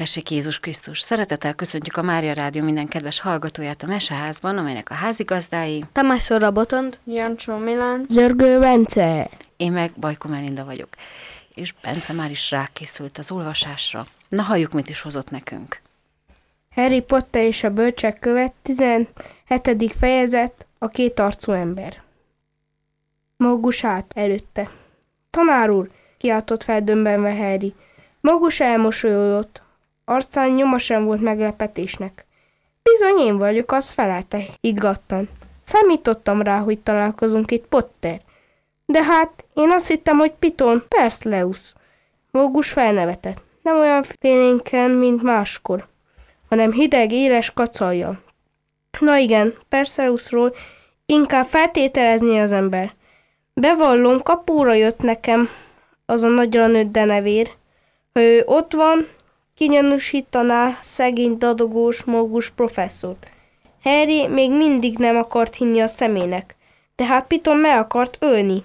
Dicsértessék Jézus Krisztus! Szeretettel köszöntjük a Mária Rádió minden kedves hallgatóját a Meseházban, amelynek a házigazdái Tamás Szóra Botond, Jancsó Milán, Zörgő Bence. Én meg Bajko Melinda vagyok. És Bence már is rákészült az olvasásra. Na, halljuk, mit is hozott nekünk. Harry Potter és a bölcsek követ, 17. fejezet, a két arcú ember. Mógus állt előtte. Tanár úr, kiáltott feldöbbenve Harry. Mógus elmosolyodott. Arcán nyoma sem volt meglepetésnek. Bizony én vagyok, az felelte higgadtan. Számítottam rá, hogy találkozunk itt, Potter. De hát, én azt hittem, hogy Piton, Perseus. Mógus felnevetett. Nem olyan félénken, mint máskor, hanem hideg, éles kacalja. Na igen, Perseusról inkább feltételezni az ember. Bevallom, kapóra jött nekem az a nagyra nőtt denevér. Ha ő ott van, kinyanúsítaná szegény dadogós Mógus professzort. Harry még mindig nem akart hinni a szemének. Tehát Piton meg akart ölni.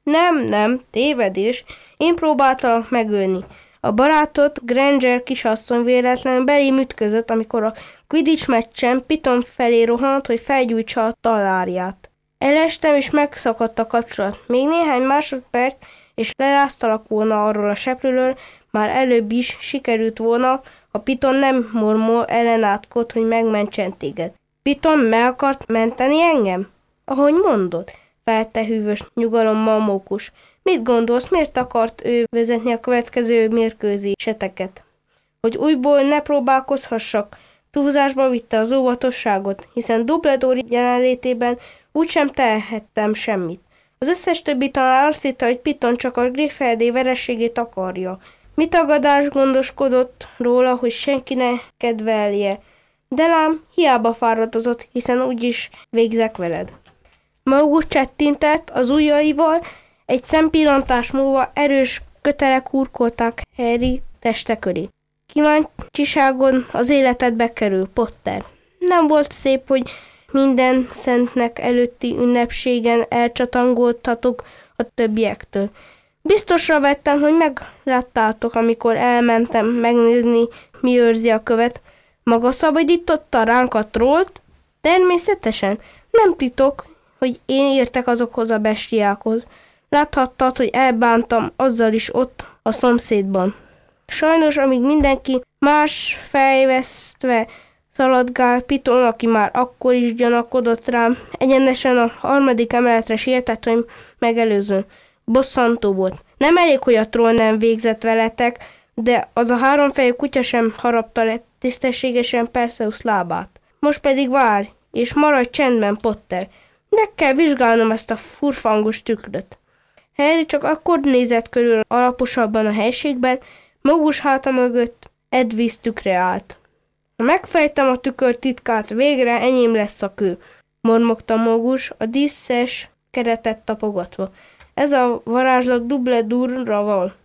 Nem, tévedés. Én próbáltalak megölni. A barátot, Granger kisasszony véletlenül belém ütközött, amikor a Quidditch meccsen Piton felé rohant, hogy felgyújtsa a talárját. Elestem, és megszakadt a kapcsolat. Még néhány másodperc, és leráztalak volna arról a seprőről, már előbb is sikerült volna, ha Piton nem mormol ellenátkod, hogy megmentsen téged. Piton meg akart menteni engem? Ahogy mondod, felte hűvös nyugalommal Mókus. Mit gondolsz, miért akart ő vezetni a következő mérkőzéseteket? Hogy újból ne próbálkozhassak. Túlzásba vitte az óvatosságot, hiszen Dumbledore jelenlétében úgysem tehettem semmit. Az összes többi tanár azt hitte, hogy Piton csak a Gryffindor vereségét akarja. Mi tagadás gondoskodott róla, hogy senki ne kedvelje. De lám, hiába fáradozott, hiszen úgyis végzek veled. Mógus csettintett az ujjaival, egy szempillantás múlva erős kötelek hurkolták Harry teste köré. Kíváncsiságon az életed bekerül, Potter. Nem volt szép, hogy minden szentnek előtti ünnepségen elcsatangoltatok a többiektől. Biztosra vettem, hogy megláttátok, amikor elmentem megnézni, mi őrzi a követ. Maga szabadította ránk a trollt? Természetesen. Nem titok, hogy én értek azokhoz a bestiákhoz. Láthattad, hogy elbántam azzal is ott a szomszédban. Sajnos, amíg mindenki más fejvesztve szaladgál, Piton, aki már akkor is gyanakodott rám, egyenesen a 3. emeletre sietett, hogy megelőzön. Bosszantó volt. Nem elég, hogy a troll nem végzett veletek, de az a 3 fejű kutya sem harapta le tisztességesen Perseus lábát. Most pedig várj, és maradj csendben, Potter. Meg kell vizsgálnom ezt a furfangos tükröt. Harry csak akkor nézett körül alaposabban a helységben, Mógus háta mögött Edwige tükre állt. Ha megfejtem a tükör titkát, végre enyém lesz a kő, mormogta Mógus, a díszes keretet tapogatva. Ez a varázslat Dumbledore-ra van.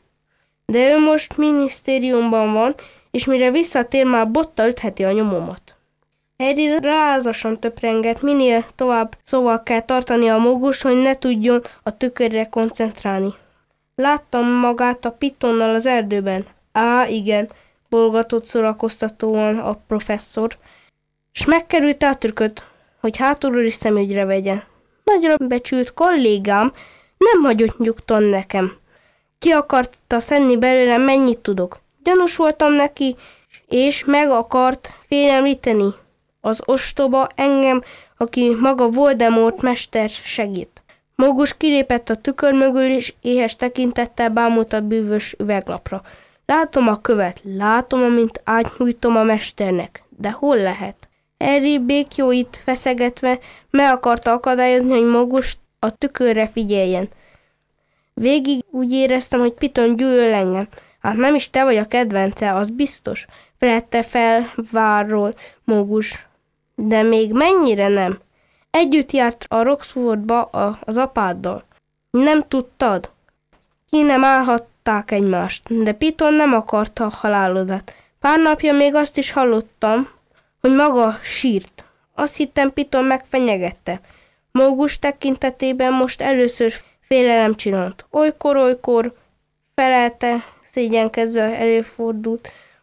De ő most minisztériumban van, és mire visszatér, már botta ütheti a nyomomat. Harry rázásan töprengett, minél tovább szóval kell tartani a Mógus, hogy ne tudjon a tükörre koncentrálni. Láttam magát a Pitonnal az erdőben. Á, igen, bolgatott szórakoztatóan a professzor, s megkerülte a trükköt, hogy hátulról is szemügyre vegye. Nagyra becsült kollégám nem hagyott nyugton nekem. Ki akarta szedni belőlem, mennyit tudok. Gyanús voltam neki, és meg akart félemlíteni. Az ostoba engem, aki maga Voldemort mester segít. Mógus kilépett a tükör mögül, és éhes tekintettel bámult a bűvös üveglapra. Látom a követ, látom, amint átnyújtom a mesternek. De hol lehet? Harry békjóit feszegetve meg akarta akadályozni, hogy Mógus a tükörre figyeljen. Végig úgy éreztem, hogy Piton gyűlöl engem. Hát nem is te vagy a kedvence, az biztos, felette felvárról Mógus. De még mennyire nem? Együtt járt a Roxfordba az apáddal. Nem tudtad? Ki nem állhatták egymást, de Piton nem akarta a halálodat. Pár napja még azt is hallottam, hogy maga sírt. Azt hittem, Piton megfenyegette. Mógus tekintetében most először félelem csillant. Olykor, felelte, szégyenkezve előfordult,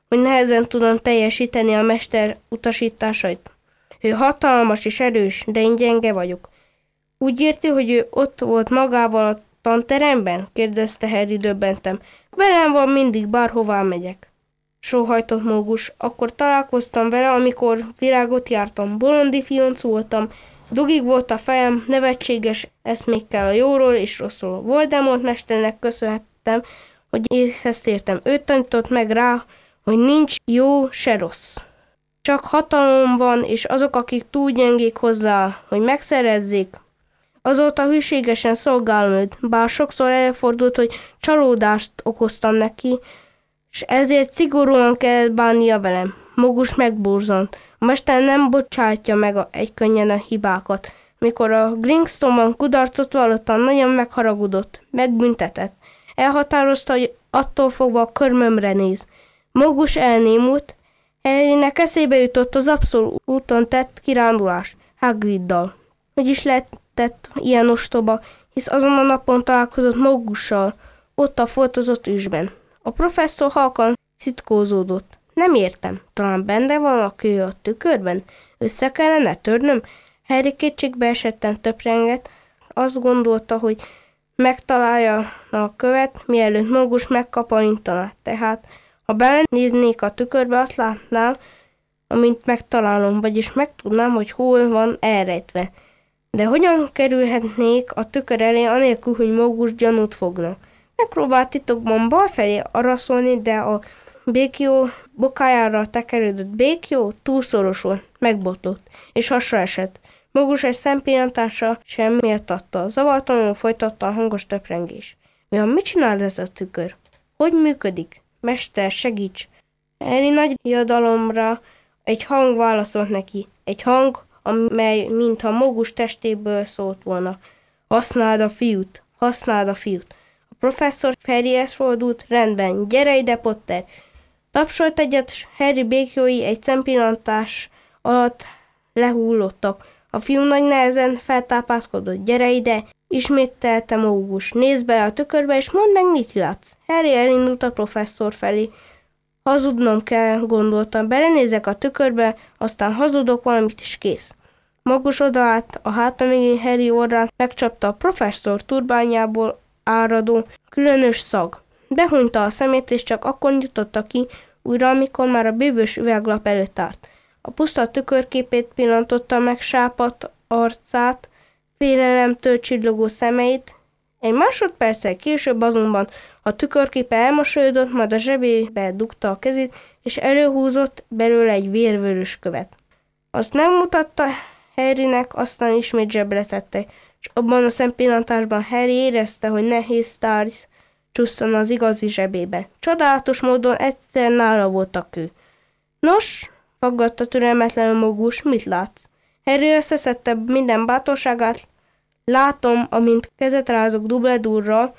hogy nehezen tudom teljesíteni a mester utasításait. Ő hatalmas és erős, de én gyenge vagyok. Úgy érti, hogy ő ott volt magával a tanteremben? Kérdezte Harry döbbentem. Velem van mindig, bárhová megyek. Sóhajtott Mógus. Akkor találkoztam vele, amikor virágot jártam. Bolond ifjonc voltam. Dugig volt a fejem, nevetséges eszmékkel a jóról és rosszról. Voldemort mesternek köszönhettem, hogy észhez értem. Ő tanított meg rá, hogy nincs jó se rossz. Csak hatalom van, és azok, akik túl gyengék hozzá, hogy megszerezzék, azóta hűségesen szolgálom őt, bár sokszor előfordult, hogy csalódást okoztam neki, és ezért szigorúan kell bánnia velem. Mógus megborzont. A mester nem bocsátja meg egykönnyen a hibákat. Mikor a Gringottsban kudarcot vallottam, nagyon megharagudott, megbüntetett. Elhatározta, hogy attól fogva a körmömre néz. Mógus elnémult. Harrynek eszébe jutott az abszolút úton tett kirándulás Hagriddal. Hogy is lehetett ilyen ostoba, hisz azon a napon találkozott Mógussal, ott a foltozott üsben. A professzor halkan szitkózódott. Nem értem, talán benne van a kő a tükörben? Össze kellene törnöm? Harry kétségbe esetten töprengett. Azt gondolta, hogy megtalálja a követ, mielőtt Mógus megkaparintaná. Tehát, ha belenéznék a tükörbe, azt látnám, amint megtalálom, vagyis megtudnám, hogy hol van elrejtve. De hogyan kerülhetnék a tükör elé, anélkül, hogy Mógus gyanút fogna? Megpróbált titokban balfelé araszolni, de a béklyó bokájára tekerődött béklyó túlszoros volt, megbotlott, és hasra esett. Mógus egy szempillantásra sem méltatta. Zavartalanul folytatta a hangos töprengés. Mit csinál ez a tükör? Hogy működik? Mester, segíts! Harry nagy diadalomra egy hang válaszolt neki. Egy hang, amely mintha Mógus testéből szólt volna. Használd a fiút! Használd a fiút! A professzor Harryhez fordult. Rendben, gyere ide, Potter! Tapsolt egyet, Harry béklyói egy szempillantás alatt lehullottak. A fiú nagy nehezen feltápászkodott. Gyere ide! Ismételte Mógus. Nézd bele a tükörbe, és mondd meg, mit látsz. Harry elindult a professzor felé. Hazudnom kell, gondoltam. Belenézek a tükörbe, aztán hazudok valamit, és kész. Mógus odaállt, a háta mögé Harry orrán megcsapta a professzor turbányából áradó, különös szag. Behunyta a szemét, és csak akkor nyitotta ki újra, amikor már a bűvös üveglap előtt állt. A puszta tükörképét pillantotta meg, sápadt arcát, félelemtől csillogó szemeit. Egy másodperccel később azonban a tükörképe elmosolyodott, majd a zsebébe dugta a kezét, és előhúzott belőle egy vérvörös követ. Azt megmutatta Harrynek, aztán ismét zsebre tette, és abban a szempillantásban Harry érezte, hogy nehéz tárgy csusszon az igazi zsebébe. Csodálatos módon egyszer nála volt a kő. Nos, faggatta türelmetlenül Mógus, mit látsz? Harry összeszedte minden bátorságát. Látom, amint kezet rázok Dumbledore-ral,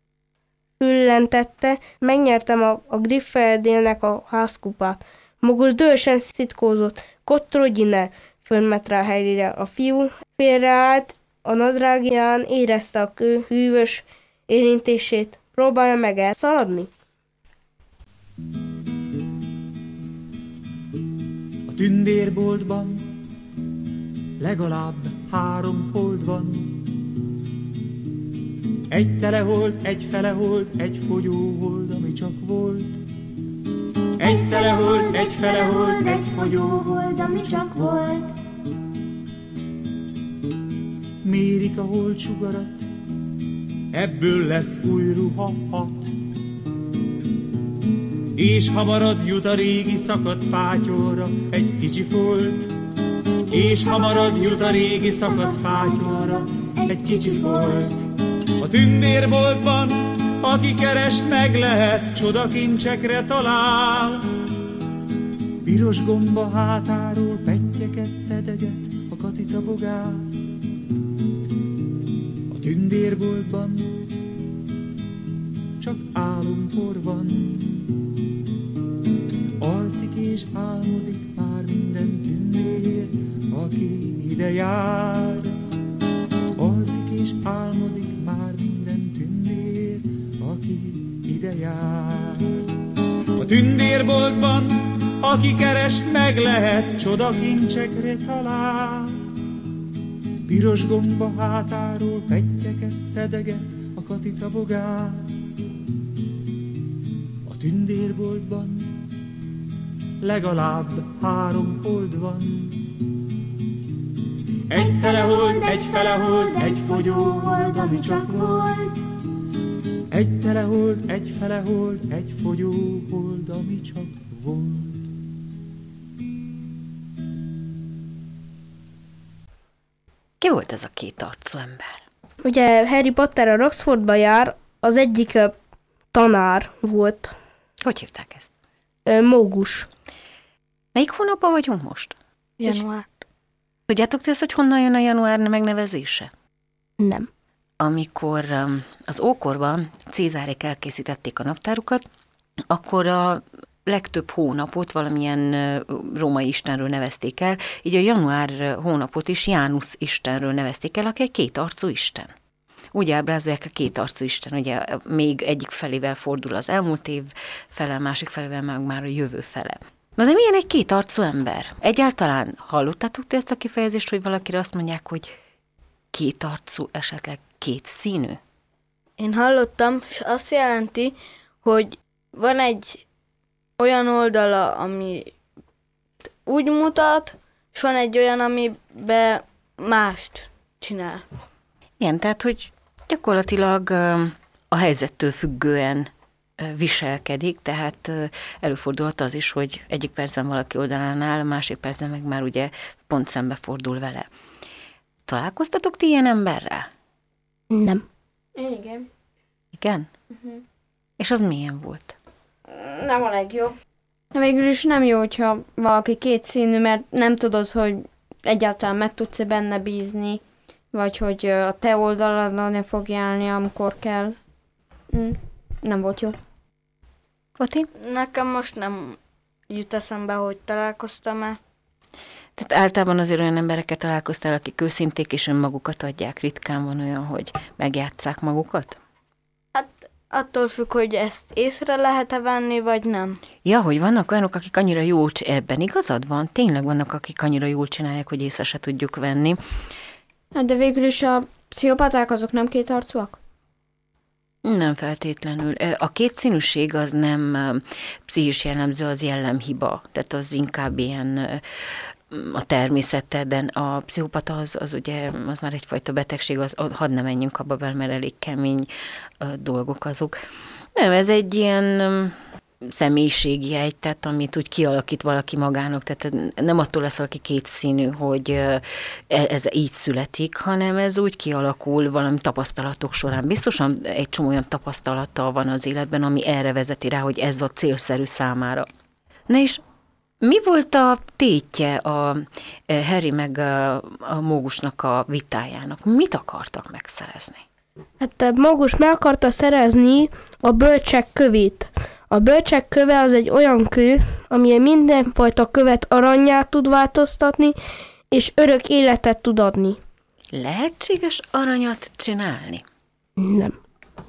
füllentette, megnyertem a Gryffindornek a házkupát. Mógus dühösen szitkózott. Kottrodj innen, fölmet rá Harryre. A fiú félreállt, a nadrágján érezte a kő hűvös érintését. Próbálja meg elszaladni. A tündérboltban legalább 3 hold van. Egy telehold, egy felehold, egy fogyóhold, ami csak volt. Egy telehold, egy felehold, egy fogyóhold, ami csak volt. Mérik a holdsugarat, ebből lesz új ruha 6. És hamarad jut a régi szakadt fátyolra egy kicsi folt. És hamarad jut a régi szakadt fátyolra egy kicsi folt. A tündérboltban, aki keres, meg lehet, csodakincsekre talál. Piros gomba hátáról pettyeket szedeget a katica bogár. A tündérboltban csak álompor van. Alszik és álmodik már minden tündér, aki ide jár. Alszik és álmodik már minden tündér, aki ide jár. A tündérboltban, aki keres, meg lehet, csodakincsekre talál. Piros gomba hátáról pettyeket szedeget a katica bogár. A tündérboltban legalább 3 hold van. Egy telehold, egy felehold, egy fogyóhold, ami csak volt. Egy telehold, egy felehold, egy fogyóhold, ami csak volt. Ki volt ez a 2 arcú ember? Ugye Harry Potter a Roxfordba jár, az egyik tanár volt. Hogy hívták ezt? Mógus. Melyik hónapban vagyunk most? Január. Tudjátok ti ezt, hogy honnan jön a január megnevezése? Nem. Amikor az ókorban Cézárék elkészítették a naptárukat, akkor a legtöbb hónapot valamilyen római istenről nevezték el, így a január hónapot is Jánusz istenről nevezték el, aki egy 2 arcú isten. Úgy ábrázolják, a 2 arcú isten, ugye még egyik felével fordul az elmúlt év fele, a másik felével meg már a jövő fele. Na de milyen egy 2 arcú ember? Egyáltalán hallottátok ti ezt a kifejezést, hogy valakire azt mondják, hogy 2 arcú, esetleg 2 színű? Én hallottam, és azt jelenti, hogy van egy olyan oldala, ami úgy mutat, és van egy olyan, amiben mást csinál. Igen, tehát, hogy gyakorlatilag a helyzettől függően viselkedik, tehát előfordulhat az is, hogy egyik percben valaki oldalán áll, a másik percben meg már ugye pont szembe fordul vele. Találkoztatok ti ilyen emberrel? Nem. Én igen. Igen? Uh-huh. És az milyen volt? Nem a legjobb. De végül is nem jó, hogyha valaki 2 színű, mert nem tudod, hogy egyáltalán meg tudsz-e benne bízni, vagy hogy a te oldaladon ne fog állni, amikor kell. Nem volt jó. Oti? Nekem most nem jut eszembe, hogy találkoztam-e. Tehát általában azért olyan embereket találkoztál, akik őszinték és önmagukat adják. Ritkán van olyan, hogy megjátsszák magukat? Hát attól függ, hogy ezt észre lehet-e venni, vagy nem. Ja, hogy vannak olyanok, akik annyira jól ebben igazad van? Tényleg vannak, akik annyira jól csinálják, hogy észre se tudjuk venni. De végül is a pszichopaták azok nem 2 arcúak? Nem feltétlenül. A 2 színűség az nem pszichis jellemző, az jellemhiba. Tehát az inkább ilyen a természete, de a pszichopata az ugye, az már egyfajta betegség, az hadd ne menjünk abba bele, mert elég kemény dolgok azok. Nem, ez egy ilyen személyiségjegy, tehát amit úgy kialakít valaki magának, tehát nem attól lesz valaki 2 színű, hogy ez így születik, hanem ez úgy kialakul valami tapasztalatok során. Biztosan egy csomó olyan tapasztalata van az életben, ami erre vezeti rá, hogy ez a célszerű számára. Na és mi volt a tétje a Harry meg a Mógusnak a vitájának? Mit akartak megszerezni? Hát Mógus meg akarta szerezni a bölcsek kövét. A bölcsek köve az egy olyan kő, amilyen mindenfajta követ aranyá tud változtatni, és örök életet tud adni. Lehetséges aranyat csinálni? Nem.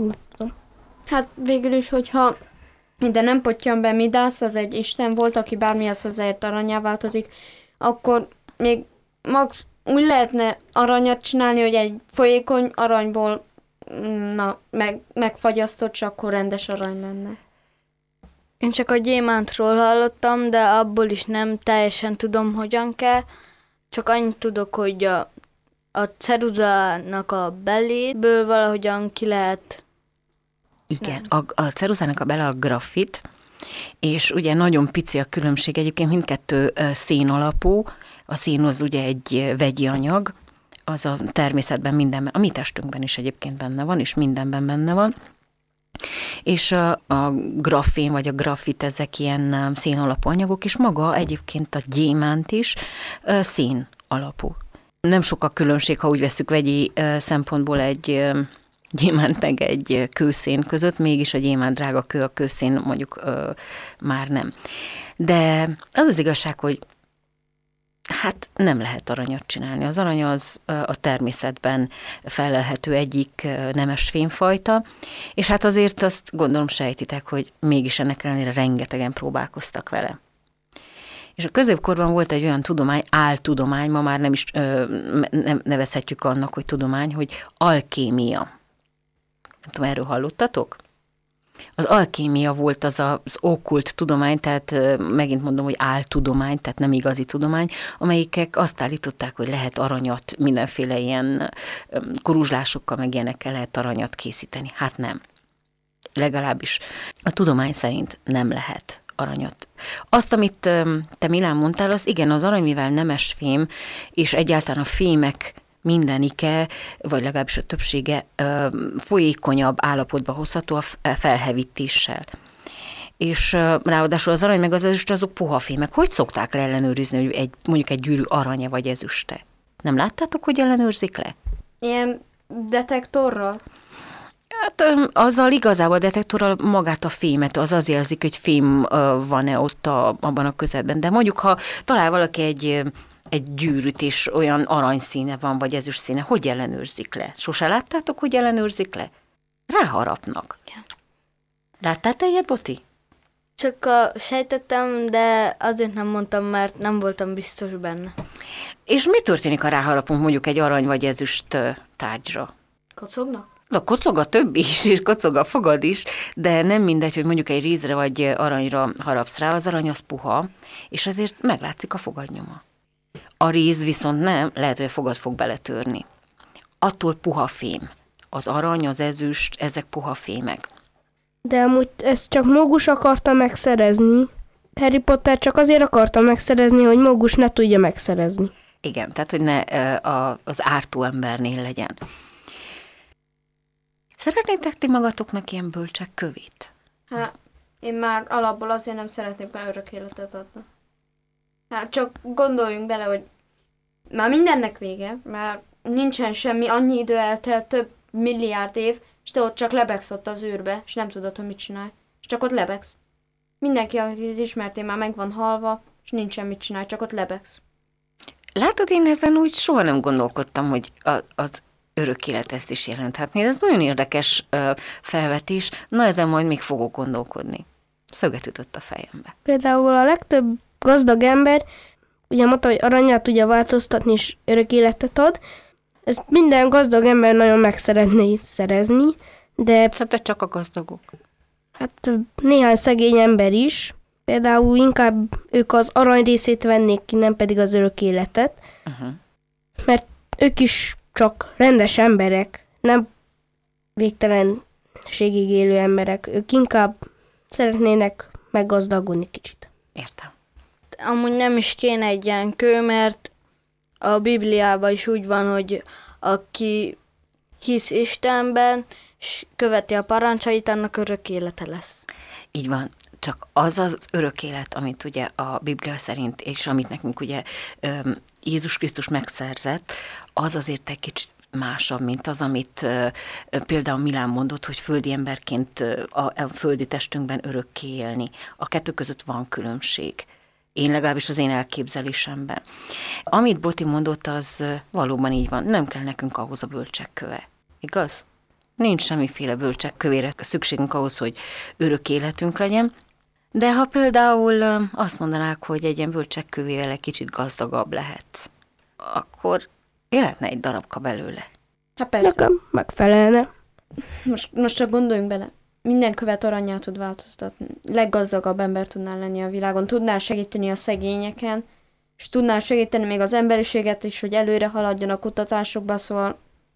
Hát végül is, hogyha de nem pottyan be Midász, az egy isten volt, aki bármihez hozzáért aranyá változik, akkor még úgy lehetne aranyat csinálni, hogy egy folyékony aranyból megfagyasztott, csak akkor rendes arany lenne. Én csak a gyémántról hallottam, de abból is nem teljesen tudom, hogyan kell. Csak annyit tudok, hogy a ceruzának a beléből valahogyan ki lehet. Igen, a ceruzának a bele a grafit, és ugye nagyon pici a különbség, egyébként mindkettő szén alapú, a szén az ugye egy vegyi anyag, az a természetben mindenben, a mi testünkben is egyébként benne van, és mindenben benne van, és a grafén vagy a grafit, ezek ilyen szén alapú anyagok, és maga egyébként a gyémánt is szén alapú. Nem sok a különbség, ha úgy veszük vegyi szempontból egy gyémánt meg egy kőszén között, mégis a gyémánt drága kő, a kőszén mondjuk már nem. De az az igazság, hogy Hát nem lehet aranyat csinálni. Az arany az a természetben felelhető egyik nemes fémfajta, és hát azért azt gondolom sejtitek, hogy mégis ennek ellenére rengetegen próbálkoztak vele. És a középkorban volt egy olyan tudomány, áltudomány, ma már nem is nevezhetjük annak, hogy tudomány, hogy alkémia. Nem tudom, erről hallottatok? Az alkémia volt az okkult tudomány, tehát megint mondom, hogy áltudomány, tehát nem igazi tudomány, amelyikek azt állították, hogy lehet aranyat, mindenféle ilyen koruzslásokkal, meg ilyenekkel lehet aranyat készíteni. Hát nem. Legalábbis a tudomány szerint nem lehet aranyat. Azt, amit te Milán mondtál, az igen, az arany, mivel nemes fém, és egyáltalán a fémek mindenike, vagy legalábbis a többsége folyékonyabb állapotba hozható a felhevítéssel. És ráadásul az arany meg az ezüst azok puha fémek. Hogy szokták le ellenőrizni, hogy mondjuk egy gyűrű aranya vagy ezüste? Nem láttátok, hogy ellenőrzik le? Ilyen detektorral? Hát azzal igazából a detektorral magát a fémet, az jelzik, hogy fém van-e ott abban a közelben. De mondjuk, ha talál valaki egy gyűrűt, és olyan aranyszíne van, vagy ezüst színe, hogy ellenőrzik le? Sose láttátok, hogy ellenőrzik le? Ráharapnak. Igen. Láttál te ilyet, Boti? Csak sejtettem, de azért nem mondtam, mert nem voltam biztos benne. És mi történik, ha ráharapunk mondjuk egy arany vagy ezüst tárgyra? Kocognak? Na, kocog a többi is, és kocog a fogad is, de nem mindegy, hogy mondjuk egy rízre vagy aranyra harapsz rá, az arany az puha, és azért meglátszik a fogadnyoma. A ríz viszont nem, lehet, hogy a fogad fog beletörni. Attól puha fém. Az arany, az ezüst, ezek puha fémek. De amúgy ezt csak Mógus akarta megszerezni. Harry Potter csak azért akarta megszerezni, hogy Mógus ne tudja megszerezni. Igen, tehát, hogy ne az ártó embernél legyen. Szeretnétek ti magatoknak ilyen bölcsek kövét? Hát, én már alapból azért nem szeretnék már örök életet adni. Hát csak gondoljunk bele, hogy már mindennek vége, már nincsen semmi, annyi idő eltelt, több milliárd év, és te ott csak lebegsz ott az űrbe, és nem tudod, hogy mit csinálj. És csak ott lebegsz. Mindenki, akit ismertél, már meg van halva, és nincs semmit csinálj, csak ott lebegsz. Látod, én ezen úgy soha nem gondolkodtam, hogy az örök élet ezt is jelenthetné. Ez nagyon érdekes felvetés, na ezen majd még fogok gondolkodni. Szöget ütött a fejembe. Például a legtöbb gazdag ember, ugye mondta, hogy aranyát tudja változtatni, és örök életet ad. Ezt minden gazdag ember nagyon meg szeretné szerezni, de... Hát csak a gazdagok. Hát néhány szegény ember is. Például inkább ők az arany részét vennék ki, nem pedig az örök életet. Mert ők is csak rendes emberek, nem végtelenségig élő emberek. Ők inkább szeretnének meggazdagodni kicsit. Értem. Amúgy nem is kéne egy ilyen kő, mert a Bibliában is úgy van, hogy aki hisz Istenben, és követi a parancsait, annak örök élete lesz. Így van. Csak az az örök élet, amit ugye a Biblia szerint, és amit nekünk ugye Jézus Krisztus megszerzett, az azért egy kicsit másabb, mint az, amit például Milán mondott, hogy földi emberként a földi testünkben örökké élni. A kettő között van különbség. Én legalábbis az én elképzelésemben. Amit Boti mondott, az valóban így van. Nem kell nekünk ahhoz a bölcsekköve. Igaz? Nincs semmiféle bölcsekkövére szükségünk ahhoz, hogy örök életünk legyen. De ha például azt mondanák, hogy egy ilyen bölcsekkövével egy kicsit gazdagabb lehetsz, akkor jöhetne egy darabka belőle. Hát persze. Nekem megfelelne. Most csak gondoljunk bele. Minden követ aranyá tud változtatni. Leggazdagabb ember tudnál lenni a világon. Tudnál segíteni a szegényeken, és tudnál segíteni még az emberiséget is, hogy előre haladjon a kutatásokba, szóval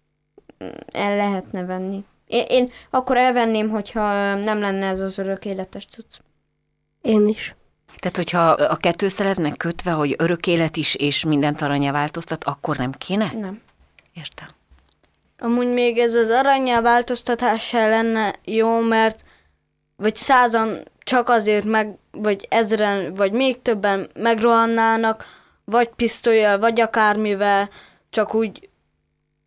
el lehetne venni. Én akkor elvenném, hogyha nem lenne ez az örök életes cucc. Én is. Tehát, hogyha a kettő szeretnek kötve, hogy örök élet is, és mindent aranyá változtat, akkor nem kéne? Nem. Értem. Amúgy még ez az aranyá változtatás se lenne jó, mert vagy 100-an csak azért vagy 1000-en, vagy még többen megrohannának, vagy pisztollyal, vagy akármivel, csak úgy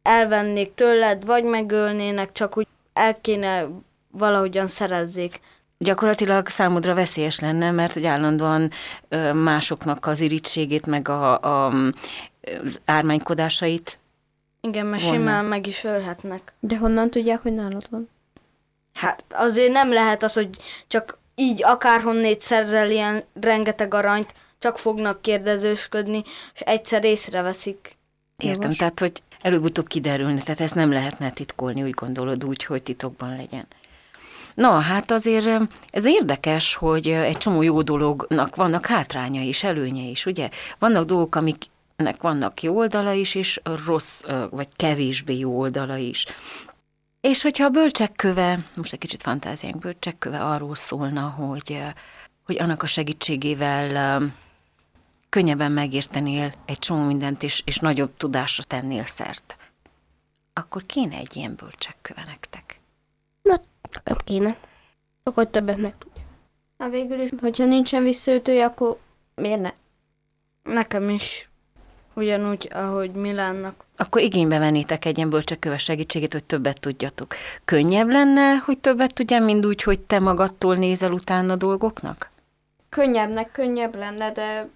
elvennék tőled, vagy megölnének, csak úgy el kéne valahogyan szerezzék. Gyakorlatilag számodra veszélyes lenne, mert hogy állandóan másoknak az irítségét, meg az ármánykodásait. Igen, mert simán meg is ölhetnek. De honnan tudják, hogy nálad van? Hát azért nem lehet az, hogy csak így akárhonnét szerzel ilyen rengeteg aranyt, csak fognak kérdezősködni, és egyszer észreveszik. Értem, tehát hogy előbb-utóbb kiderülne, tehát ezt nem lehetne titkolni, úgy gondolod, úgy, hogy titokban legyen. Na, hát azért ez érdekes, hogy egy csomó jó dolognak vannak hátránya is, előnye is, ugye? Vannak dolgok, amiknek vannak jó oldala is, és rossz, vagy kevésbé jó oldala is. És hogyha a bölcsek köve, most egy kicsit fantáziánk, bölcsek köve arról szólna, hogy annak a segítségével könnyebben megértenél egy csomó mindent, és nagyobb tudásra tennél szert, akkor kéne egy ilyen bölcsek köve nektek. Na, nekem kéne. Akkor többet megtudja. Hát végül is, hogyha nincsen visszaütője, akkor miért ne? Nekem is. Ugyanúgy, ahogy Milánnak. Akkor igénybe vennétek egy ilyen bölcsekköves segítségét, hogy többet tudjatok. Könnyebb lenne, hogy többet tudjál, mind úgy, hogy te magadtól nézel utána dolgoknak? Könnyebb lenne, de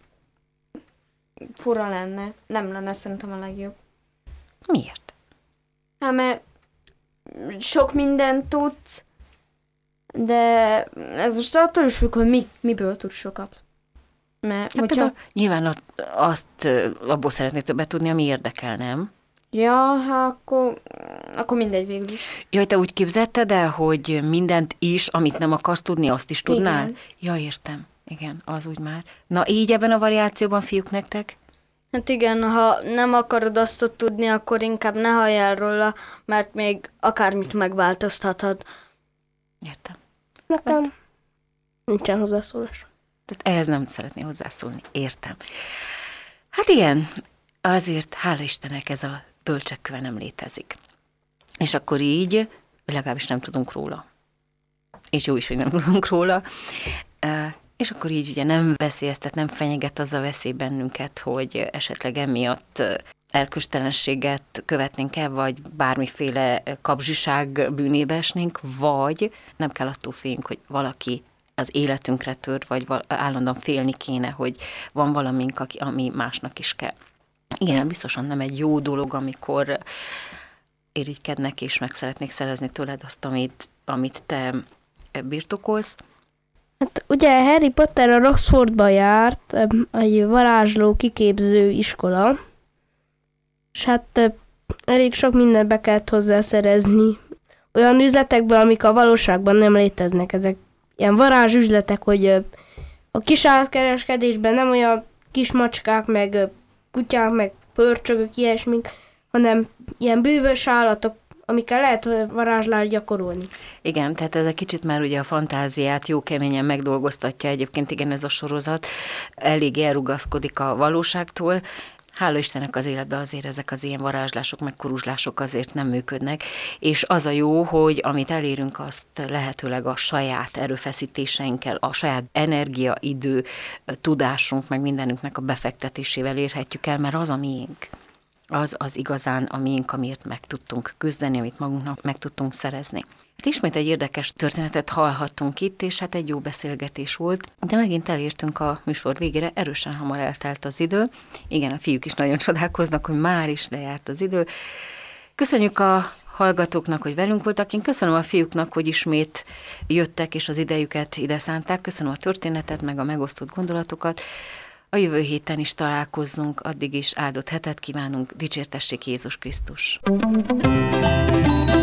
fura lenne. Nem lenne szerintem a legjobb. Miért? Hát mert sok mindent tudsz, de ez most attól is függ, hogy miből tudsz sokat. Mert Hát hogyha... Nyilván azt abból szeretnék többet tudni, ami érdekel, nem? Ja, hát akkor mindegy végül is. Jaj, te úgy képzelted el, hogy mindent is, amit nem akarsz tudni, azt is tudnál? Igen. Ja, értem. Igen, az úgy már. Na, így ebben a variációban, fiúk, nektek? Hát igen, ha nem akarod azt ott tudni, akkor inkább ne halljál róla, mert még akármit megváltoztathat. Értem. Nekem nincsen hozzászólás. Tehát ehhez nem szeretné hozzászólni. Értem. Hát igen, azért, hála Istennek, ez a bölcsekköve nem létezik. És akkor így, legalábbis nem tudunk róla. És jó is, hogy nem tudunk róla. És akkor így ugye nem veszélyeztet, nem fenyeget az a veszély bennünket, hogy esetleg emiatt erkölcstelenséget követnénk el, vagy bármiféle kapzsiság bűnébe esnénk, vagy nem kell attól féljünk, hogy valaki az életünkre tör, vagy állandóan félni kéne, hogy van valamink, ami másnak is kell. Igen, biztosan nem egy jó dolog, amikor irigykednek, és meg szeretnék szerezni tőled azt, amit te birtokolsz. Hát ugye Harry Potter a Roxfordba járt, egy varázsló kiképző iskola, és hát elég sok mindent be kellett hozzá szerezni. Olyan üzletekből, amik a valóságban nem léteznek, ezek ilyen varázsüzletek, hogy a kisállatkereskedésben nem olyan kis macskák, meg kutyák, meg pörcsögök, ilyesmik, hanem ilyen bűvös állatok, amikkel lehet varázslást gyakorolni. Igen, tehát ez egy kicsit már ugye a fantáziát jó keményen megdolgoztatja egyébként, igen, ez a sorozat elég elrugaszkodik a valóságtól. Hála Istennek az életben azért ezek az ilyen varázslások, meg kuruzslások azért nem működnek, és az a jó, hogy amit elérünk, azt lehetőleg a saját erőfeszítéseinkkel, a saját energia, idő, tudásunk, meg mindenünknek a befektetésével érhetjük el, mert az a miénk. Az igazán a miénk, amiért meg tudtunk küzdeni, amit magunknak meg tudtunk szerezni. Hát ismét egy érdekes történetet hallhattunk itt, és hát egy jó beszélgetés volt, de megint elértünk a műsor végére, erősen hamar eltelt az idő. Igen, a fiúk is nagyon csodálkoznak, hogy már is lejárt az idő. Köszönjük a hallgatóknak, hogy velünk voltak. Én köszönöm a fiúknak, hogy ismét jöttek, és az idejüket ide szánták. Köszönöm a történetet, meg a megosztott gondolatokat. A jövő héten is találkozzunk, addig is áldott hetet kívánunk, dicsértessék Jézus Krisztus!